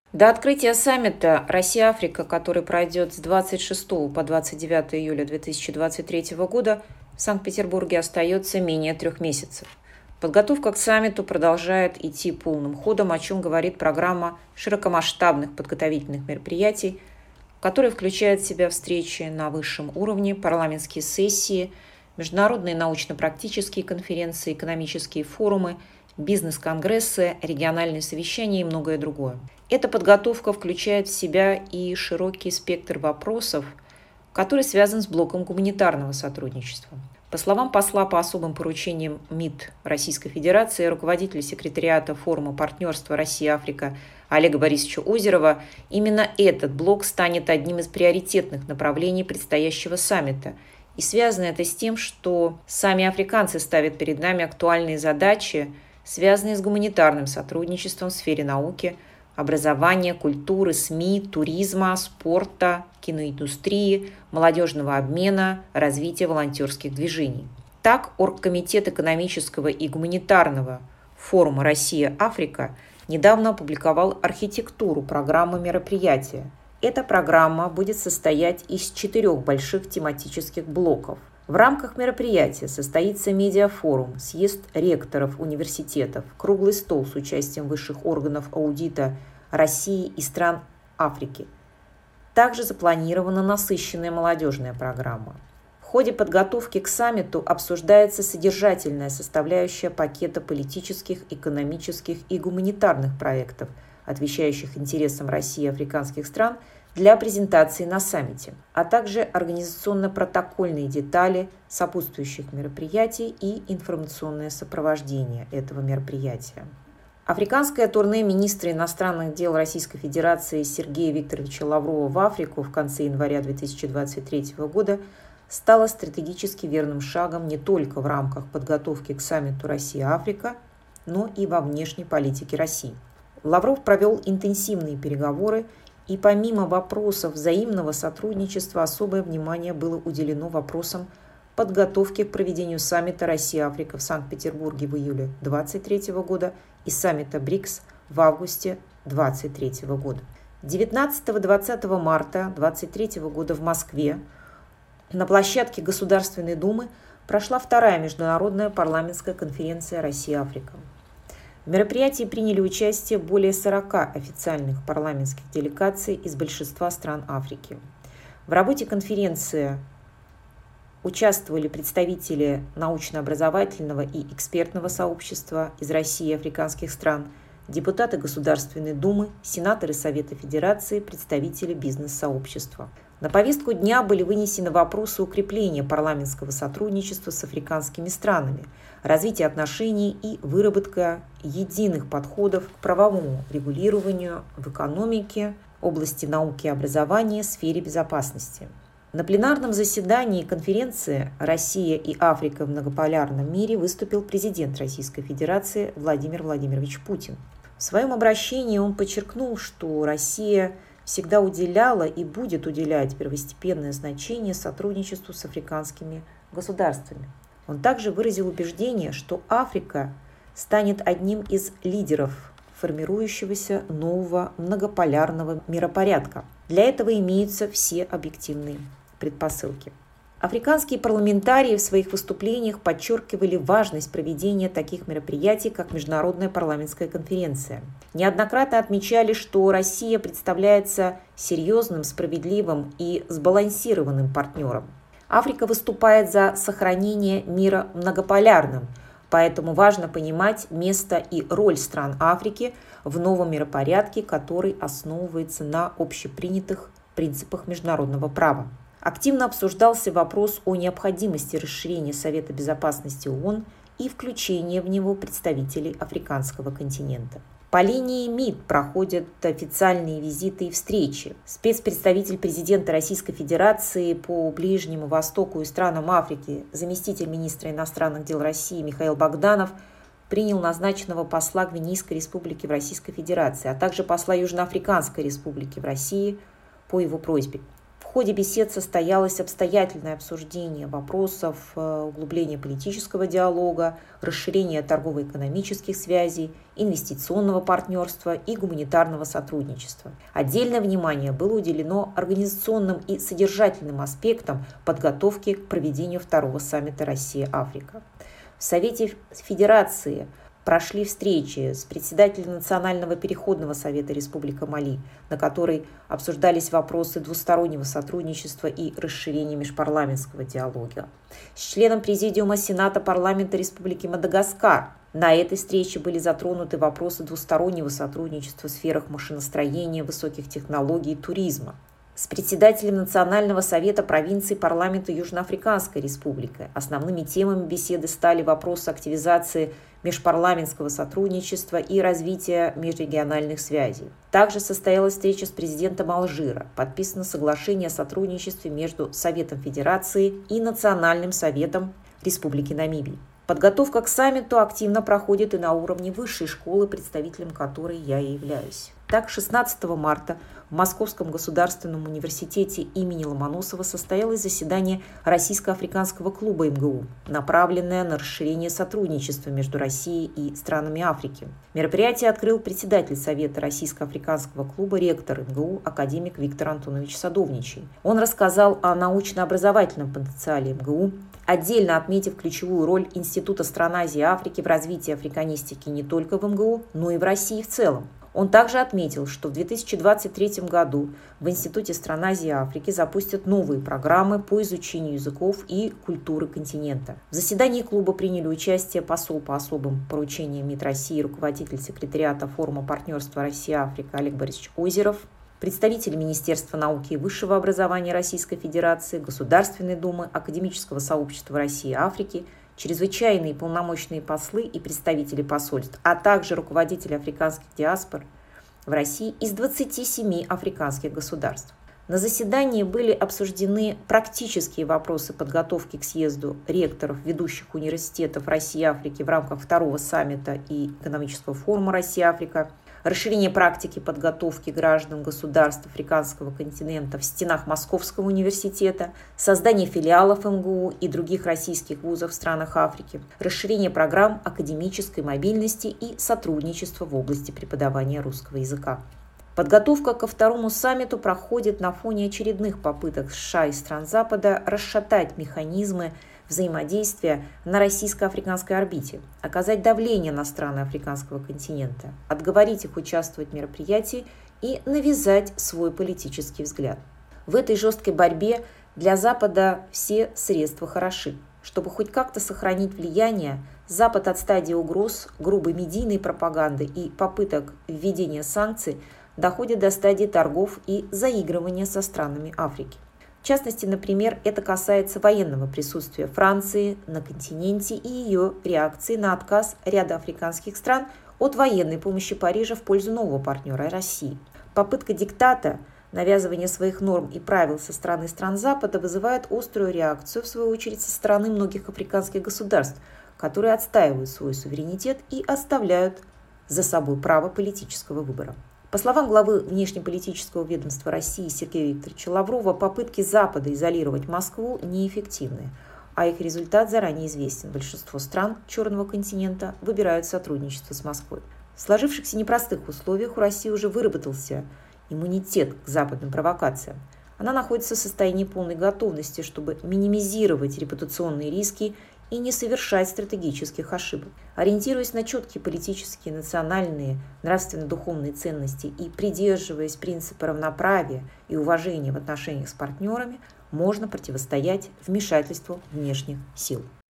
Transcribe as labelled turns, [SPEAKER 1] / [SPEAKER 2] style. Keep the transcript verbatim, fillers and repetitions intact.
[SPEAKER 1] До открытия саммита Россия-Африка, который пройдет с двадцать шестого по двадцать девятое июля две тысячи двадцать третьего года, в Санкт-Петербурге остается менее трех месяцев. Подготовка к саммиту продолжает идти полным ходом, о чем говорит программа широкомасштабных подготовительных мероприятий, которая включает в себя встречи на высшем уровне, парламентские сессии, международные научно-практические конференции, экономические форумы, бизнес-конгрессы, региональные совещания и многое другое. Эта подготовка включает в себя и широкий спектр вопросов, который связан с блоком гуманитарного сотрудничества. По словам посла по особым поручениям МИД Российской Федерации, руководителя секретариата форума партнерства Россия-Африка Олега Борисовича Озерова, именно этот блок станет одним из приоритетных направлений предстоящего саммита. И связано это с тем, что сами африканцы ставят перед нами актуальные задачи, связанные с гуманитарным сотрудничеством в сфере науки, образования, культуры, СМИ, туризма, спорта, киноиндустрии, молодежного обмена, развития волонтерских движений. Так, Оргкомитет экономического и гуманитарного форума «Россия-Африка» недавно опубликовал архитектуру программы мероприятия. Эта программа будет состоять из четырех больших тематических блоков. В рамках мероприятия состоится медиафорум, съезд ректоров университетов, круглый стол с участием высших органов аудита России и стран Африки. Также запланирована насыщенная молодежная программа. В ходе подготовки к саммиту обсуждается содержательная составляющая пакета политических, экономических и гуманитарных проектов, отвечающих интересам России и африканских стран, для презентации на саммите, а также организационно-протокольные детали сопутствующих мероприятий и информационное сопровождение этого мероприятия. Африканское турне министра иностранных дел Российской Федерации Сергея Викторовича Лаврова в Африку в конце января две тысячи двадцать третьего года стало стратегически верным шагом не только в рамках подготовки к саммиту Россия-Африка, но и во внешней политике России. Лавров провел интенсивные переговоры, и помимо вопросов взаимного сотрудничества особое внимание было уделено вопросам подготовки к проведению саммита Россия-Африка в Санкт-Петербурге в июле две тысячи двадцать третьего года и саммита БРИКС в августе две тысячи двадцать третьего года. девятнадцатого-двадцатого марта две тысячи двадцать третьего года в Москве на площадке Государственной Думы прошла вторая международная парламентская конференция «Россия-Африка». В мероприятии приняли участие более сорока официальных парламентских делегаций из большинства стран Африки. В работе конференции участвовали представители научно-образовательного и экспертного сообщества из России и африканских стран, депутаты Государственной Думы, сенаторы Совета Федерации, представители бизнес-сообщества. На повестку дня были вынесены вопросы укрепления парламентского сотрудничества с африканскими странами, развития отношений и выработка единых подходов к правовому регулированию в экономике, области науки и образования, сфере безопасности. На пленарном заседании конференции «Россия и Африка в многополярном мире» выступил президент Российской Федерации Владимир Владимирович Путин. В своем обращении он подчеркнул, что Россия всегда уделяла и будет уделять первостепенное значение сотрудничеству с африканскими государствами. Он также выразил убеждение, что Африка станет одним из лидеров формирующегося нового многополярного миропорядка. Для этого имеются все объективные предпосылки. Африканские парламентарии в своих выступлениях подчеркивали важность проведения таких мероприятий, как Международная парламентская конференция. Неоднократно отмечали, что Россия представляется серьезным, справедливым и сбалансированным партнером. Африка выступает за сохранение мира многополярным, поэтому важно понимать место и роль стран Африки в новом миропорядке, который основывается на общепринятых принципах международного права. Активно обсуждался вопрос о необходимости расширения Совета безопасности ООН и включения в него представителей африканского континента. По линии МИД проходят официальные визиты и встречи. Спецпредставитель президента Российской Федерации по Ближнему Востоку и странам Африки, заместитель министра иностранных дел России Михаил Богданов принял назначенного посла Гвинейской республики в Российской Федерации, а также посла Южноафриканской республики в России по его просьбе. В ходе бесед состоялось обстоятельное обсуждение вопросов углубления политического диалога, расширения торгово-экономических связей, инвестиционного партнерства и гуманитарного сотрудничества. Отдельное внимание было уделено организационным и содержательным аспектам подготовки к проведению второго саммита Россия-Африка. В Совете Федерации прошли встречи с председателем Национального переходного совета Республика Мали, на которой обсуждались вопросы двустороннего сотрудничества и расширения межпарламентского диалога, с членом Президиума Сената парламента Республики Мадагаскар. На этой встрече были затронуты вопросы двустороннего сотрудничества в сферах машиностроения, высоких технологий и туризма, с председателем Национального совета провинции парламента Южноафриканской республики. Основными темами беседы стали вопросы активизации межпарламентского сотрудничества и развития межрегиональных связей. Также состоялась встреча с президентом Алжира. Подписано соглашение о сотрудничестве между Советом Федерации и Национальным советом Республики Намибия. Подготовка к саммиту активно проходит и на уровне высшей школы, представителем которой я и являюсь. Так, шестнадцатого марта в Московском государственном университете имени Ломоносова состоялось заседание Российско-африканского клуба эм гэ у, направленное на расширение сотрудничества между Россией и странами Африки. Мероприятие открыл председатель Совета Российско-африканского клуба, ректор эм гэ у, академик Виктор Антонович Садовничий. Он рассказал о научно-образовательном потенциале эм гэ у, отдельно отметив ключевую роль Института стран Азии и Африки в развитии африканистики не только в эм гэ у, но и в России в целом. Он также отметил, что в две тысячи двадцать третьем году в Институте стран Азии и Африки запустят новые программы по изучению языков и культуры континента. В заседании клуба приняли участие посол по особым поручениям МИД России, руководитель секретариата форума партнерства Россия-Африка Олег Борисович Озеров, представители Министерства науки и высшего образования Российской Федерации, Государственной Думы, Академического сообщества России и Африки, чрезвычайные полномочные послы и представители посольств, а также руководители африканских диаспор в России из двадцати семи африканских государств. На заседании были обсуждены практические вопросы подготовки к съезду ректоров ведущих университетов России и Африки в рамках второго саммита и экономического форума Россия-Африка, расширение практики подготовки граждан государств африканского континента в стенах Московского университета, создание филиалов эм гэ у и других российских вузов в странах Африки, расширение программ академической мобильности и сотрудничества в области преподавания русского языка. Подготовка ко второму саммиту проходит на фоне очередных попыток США и стран Запада расшатать механизмы взаимодействия на российско-африканской орбите, оказать давление на страны африканского континента, отговорить их участвовать в мероприятии и навязать свой политический взгляд. В этой жесткой борьбе для Запада все средства хороши. Чтобы хоть как-то сохранить влияние, Запад от стадии угроз, грубой медийной пропаганды и попыток введения санкций доходит до стадии торгов и заигрывания со странами Африки. В частности, например, это касается военного присутствия Франции на континенте и ее реакции на отказ ряда африканских стран от военной помощи Парижа в пользу нового партнера России. Попытка диктата, навязывания своих норм и правил со стороны стран Запада вызывает острую реакцию, в свою очередь, со стороны многих африканских государств, которые отстаивают свой суверенитет и оставляют за собой право политического выбора. По словам главы внешнеполитического ведомства России Сергея Викторовича Лаврова, попытки Запада изолировать Москву неэффективны, а их результат заранее известен. Большинство стран Черного континента выбирают сотрудничество с Москвой. В сложившихся непростых условиях у России уже выработался иммунитет к западным провокациям. Она находится в состоянии полной готовности, чтобы минимизировать репутационные риски и не совершать стратегических ошибок. Ориентируясь на четкие политические, национальные, нравственно-духовные ценности и придерживаясь принципа равноправия и уважения в отношениях с партнерами, можно противостоять вмешательству внешних сил.